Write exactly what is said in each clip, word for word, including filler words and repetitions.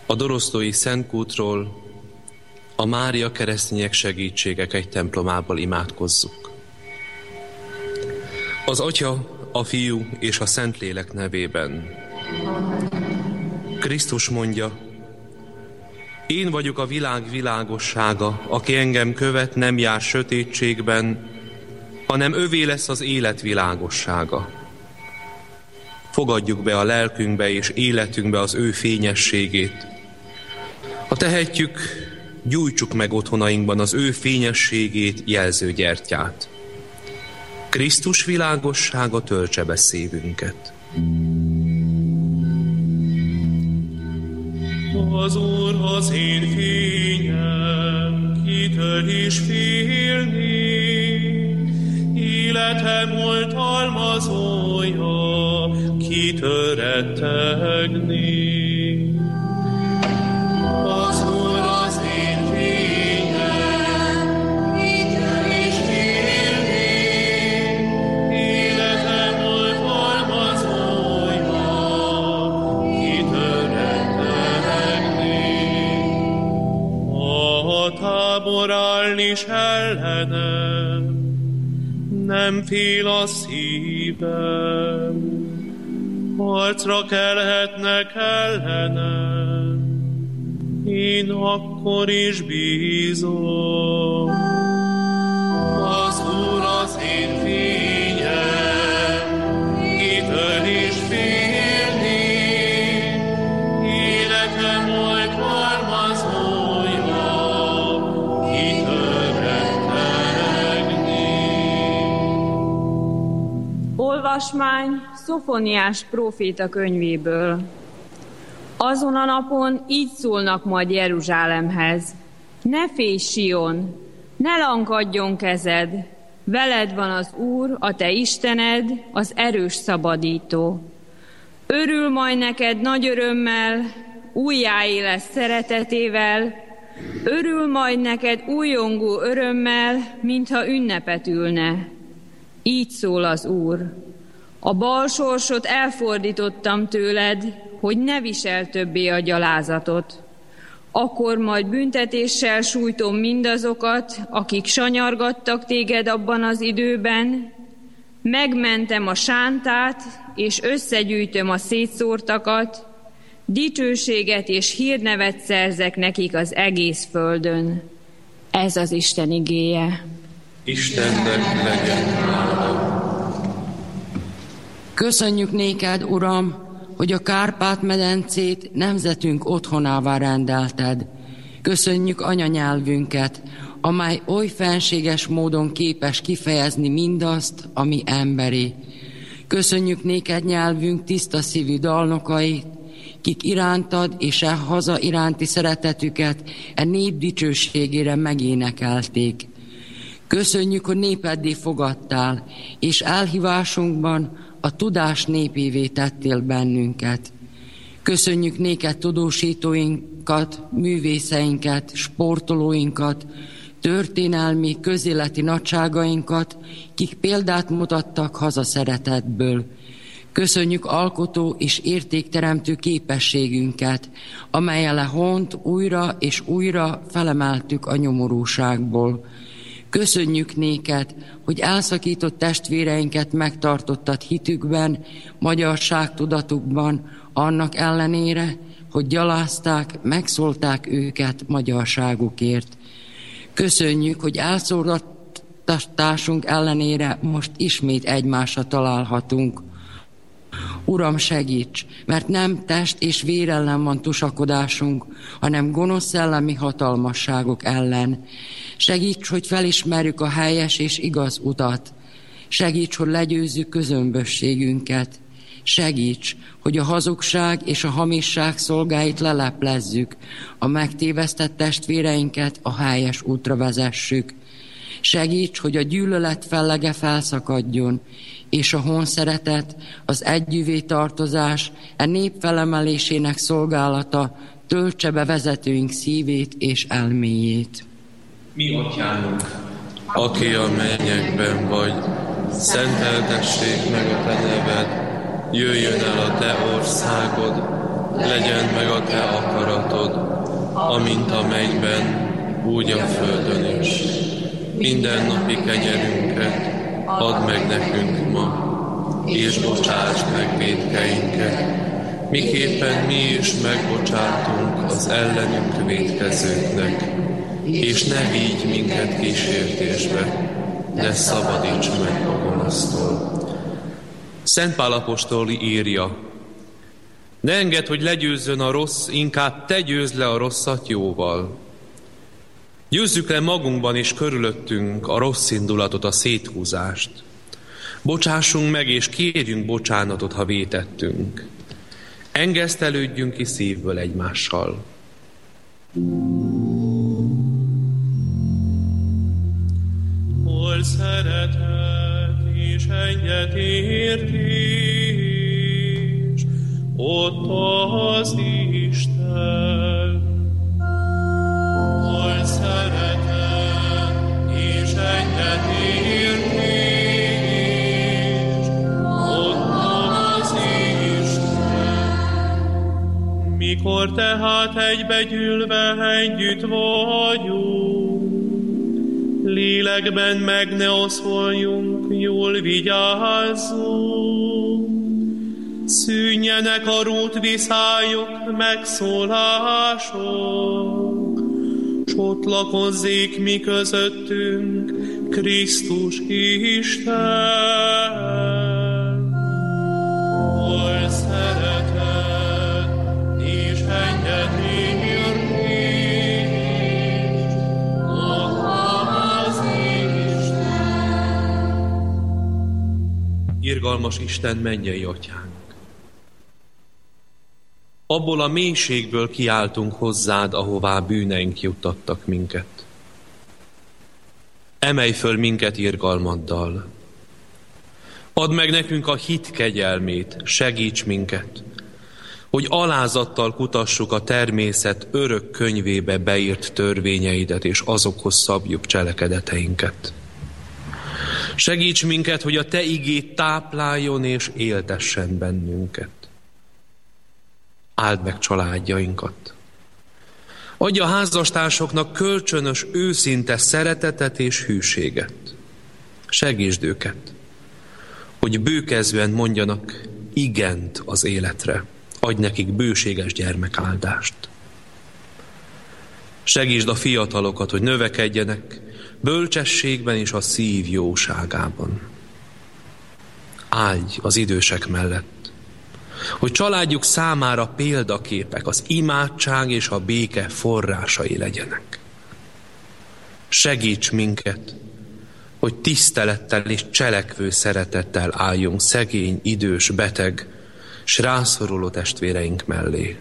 A Dorosztói Szentkútról, a Mária Keresztények Segítségek egy templomából imádkozzuk. Az Atya, a Fiú és a Szentlélek nevében. Krisztus mondja: én vagyok a világ világossága, aki engem követ, nem jár sötétségben, hanem övé lesz az élet világossága. Fogadjuk be a lelkünkbe és életünkbe az ő fényességét. Ha tehetjük, gyújtsuk meg otthonainkban az ő fényességét jelző gyertyát. Krisztus világossága töltse be szívünket. Az Úr az én fényem, kitől is félni, életem oltalmazója, kitől rettegni. Az Úr az én fényem, kitől is félni, életem oltalmazója, kitől rettegni. A tábor állni s ellenem, nem fél a szívem, harcra kelhetnek ellenem, én akkor is bízom. Az Úr az én fényem, kitől is félni, életem oltalmazója, kitől rettegni. Olvasmány Szofoniás próféta könyvéből. Azon a napon így szólnak majd Jeruzsálemhez: ne félj, Sion, ne lankadjon kezed, veled van az Úr, a te Istened, az erős szabadító. Örül majd neked nagy örömmel, újjáélesz szeretetével, örül majd neked újongó örömmel, mintha ünnepet ülne. Így szól az Úr: a bal sorsot elfordítottam tőled, hogy ne visel többé a gyalázatot. Akkor majd büntetéssel sújtom mindazokat, akik sanyargattak téged abban az időben, megmentem a sántát, és összegyűjtöm a szétszórtakat, dicsőséget és hírnevet szerzek nekik az egész földön. Ez az Isten igéje. Istennek legyen hála. Köszönjük néked, Uram, hogy a Kárpát-medencét nemzetünk otthonává rendelted. Köszönjük anyanyelvünket, amely oly fenséges módon képes kifejezni mindazt, ami emberi. Köszönjük néked nyelvünk tiszta szívű dalnokait, kik irántad és e haza iránti szeretetüket e nép dicsőségére megénekelték. Köszönjük, hogy népeddé fogadtál, és elhívásunkban a tudás népévé tettél bennünket. Köszönjük néked tudósítóinkat, művészeinket, sportolóinkat, történelmi, közéleti nagyságainkat, kik példát mutattak hazaszeretetből. Köszönjük alkotó és értékteremtő képességünket, amellyel a hont újra és újra felemeltük a nyomorúságból. Köszönjük néked, hogy elszakított testvéreinket megtartottad hitükben, magyarságtudatukban, annak ellenére, hogy gyalázták, megszólták őket magyarságukért. Köszönjük, hogy elszórattatásunk ellenére most ismét egymásra találhatunk. Uram, segíts, mert nem test és vér ellen van tusakodásunk, hanem gonosz szellemi hatalmasságok ellen. Segíts, hogy felismerjük a helyes és igaz utat. Segíts, hogy legyőzzük közömbösségünket. Segíts, hogy a hazugság és a hamisság szolgáit leleplezzük, a megtévesztett testvéreinket a helyes útra vezessük. Segíts, hogy a gyűlölet fellege felszakadjon, és a honszeretet, az együvé tartozás, e nép felemelésének szolgálata töltse be vezetőink szívét és elméjét. Mi atyánk, aki a mennyekben vagy, szenteltessék meg a te neved, jöjjön el a te országod, legyen meg a te akaratod, amint a mennyben, úgy a földön is. Mindennapi kenyerünket add meg nekünk ma, és bocsásd meg vétkeinket, miképpen mi is megbocsátunk az ellenünk vétkezőknek, és ne vigy minket kísértésbe, de szabadíts meg a gonosztól. Szent Pál apostol írja: ne engedd, hogy legyőzzön a rossz, inkább te győzd le a rosszat jóval. Győzzük le magunkban és körülöttünk a rossz indulatot, a széthúzást. Bocsássunk meg és kérjünk bocsánatot, ha vétettünk. Engesztelődjünk ki szívből egymással. Hol szeretet és egyetértés, ott az Isten. Hol szeretet és egyetértés, ott az Isten. Mikor tehát egybegyűlve együtt vagyunk, lélekben meg ne oszoljunk, jól vigyázzunk. Szűnjenek a rútviszályok, megszólások, csatlakozzék mi közöttünk Krisztus Isten. Hol szeretet és egyetértés, ott az Isten. Irgalmas Isten, mennyei Atyánk! Abból a mélységből kiáltunk hozzád, ahová bűneink juttattak minket. Emelj föl minket irgalmaddal. Add meg nekünk a hit kegyelmét, segíts minket, hogy alázattal kutassuk a természet örök könyvébe beírt törvényeidet, és azokhoz szabjuk cselekedeteinket. Segíts minket, hogy a te igét tápláljon és éltessen bennünket. Áld meg családjainkat. Adj a házastársoknak kölcsönös, őszinte szeretetet és hűséget. Segítsd őket, hogy bőkezően mondjanak igent az életre. Adj nekik bőséges gyermekáldást. Segítsd a fiatalokat, hogy növekedjenek bölcsességben és a szív jóságában. Áldj az idősek mellett, hogy családjuk számára példaképek, az imádság és a béke forrásai legyenek. Segíts minket, hogy tisztelettel és cselekvő szeretettel álljunk szegény, idős, beteg s rászoruló testvéreink mellé.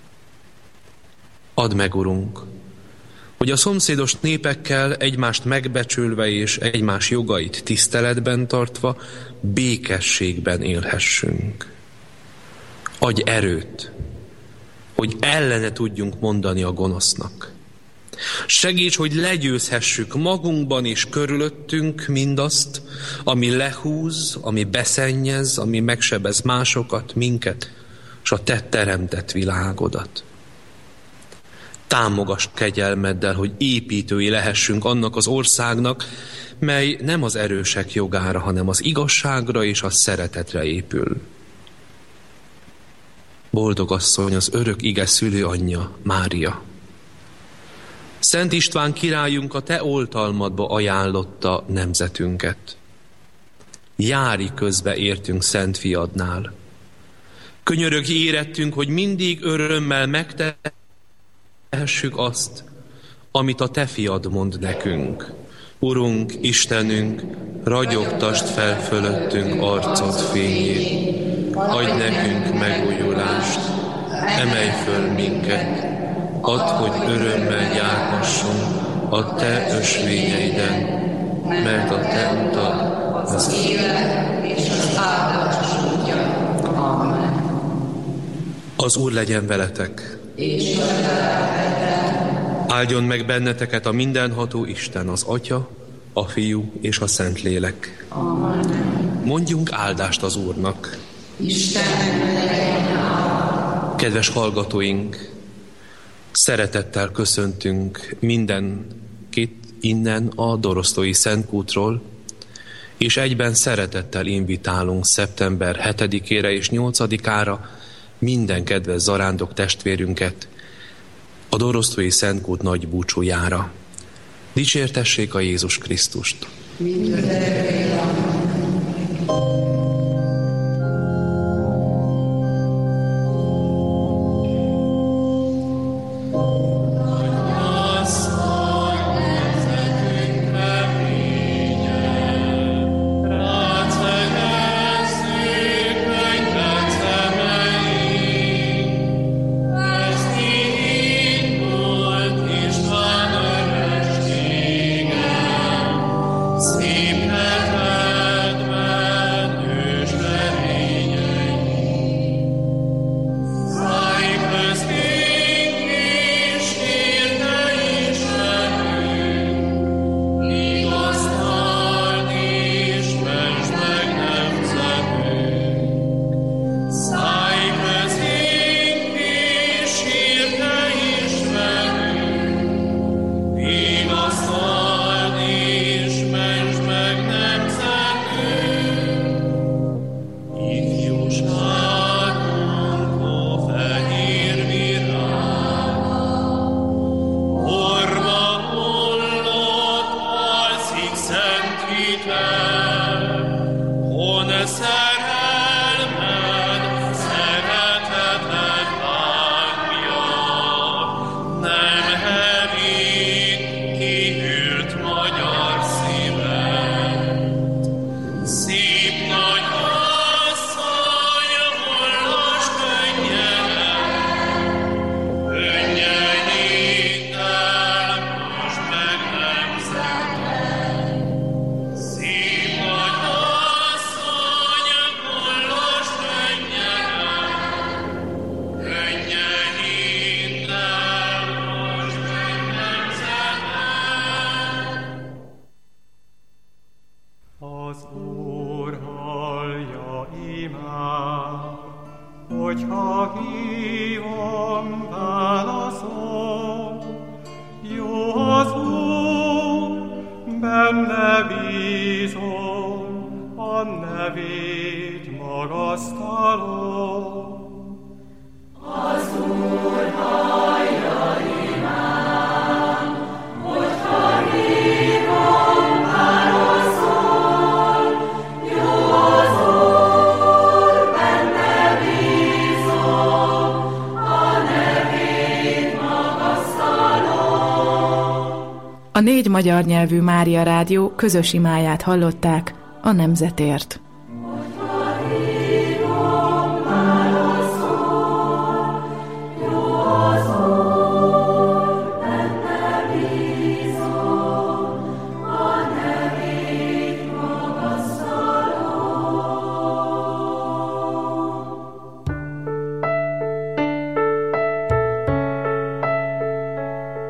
Add meg, Urunk, hogy a szomszédos népekkel egymást megbecsülve és egymás jogait tiszteletben tartva békességben élhessünk. Adj erőt, hogy ellene tudjunk mondani a gonosznak. Segíts, hogy legyőzhessük magunkban és körülöttünk mindazt, ami lehúz, ami beszennyez, ami megsebez másokat, minket, és a te teremtett világodat. Támogass kegyelmeddel, hogy építői lehessünk annak az országnak, mely nem az erősek jogára, hanem az igazságra és a szeretetre épül. Boldog asszony, az örök ige szülőanyja, Mária. Szent István királyunk a te oltalmadba ajánlotta nemzetünket. Jári közbe értünk Szent Fiadnál. Könyörögj érettünk, hogy mindig örömmel megtehessük azt, amit a te fiad mond nekünk. Urunk, Istenünk, ragyogtasd fel fölöttünk arcod fényét. Adj nekünk megújulást, emelj föl minket, add, hogy örömmel járhassunk a te ösvényeiden, mert a te utad az élet és az áldás útja. Amen. Az Úr legyen veletek, és áldjon meg benneteket a mindenható Isten, az Atya, a Fiú és a Szentlélek. Amen. Mondjunk áldást az Úrnak. Isten legyen áldva. Kedves hallgatóink, szeretettel köszöntünk mindenkit innen a Dorosztói Szentkútról, és egyben szeretettel invitálunk szeptember hetedikére és nyolcadikára minden kedves zarándok testvérünket a Dorosztói Szentkút nagy búcsújára. Dicsértessék a Jézus Krisztust! Hogyha hívom, válaszol, jó az Úr, benne bízom, a nevét magasztalom. Az Úr hallja imám, hogyha hívom, válaszol, jó az Úr, benne bízom, a nevét magasztalom. A négy magyar nyelvű Mária Rádió közös imáját hallották a nemzetért.